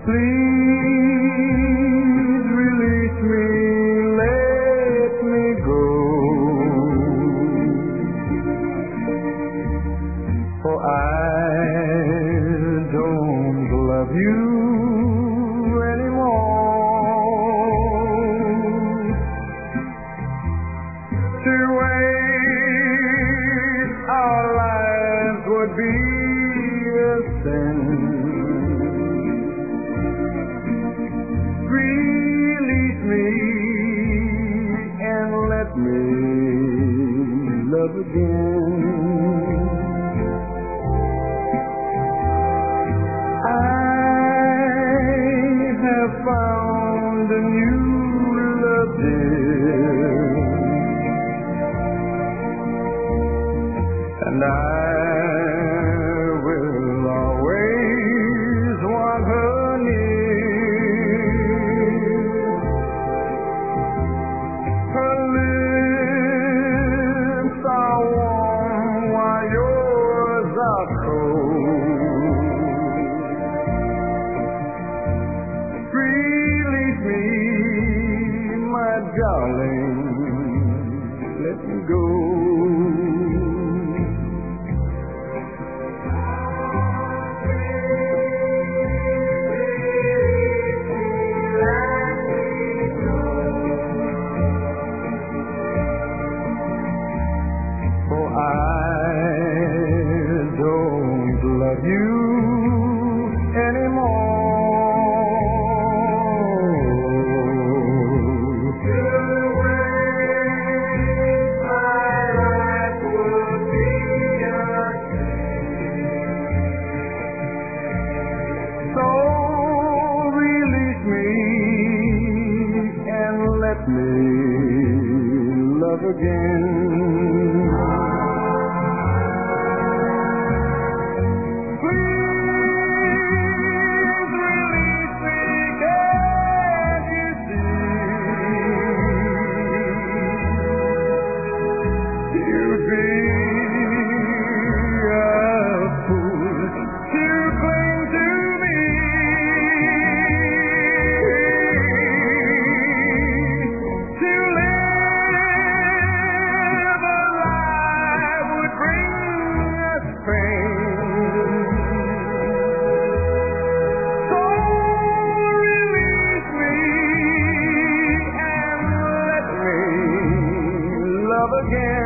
Please release me, let me go, for I don't love you anymore. To waste our lives would be a sin. Release me and let me love again. I have found a new love, dear, and I will always want her near. Her lips are warm while yours are cold. Release me, my darling, let me go. For I don't love you anymore. To waste my life would be a sin. So release me and let me love again. Again.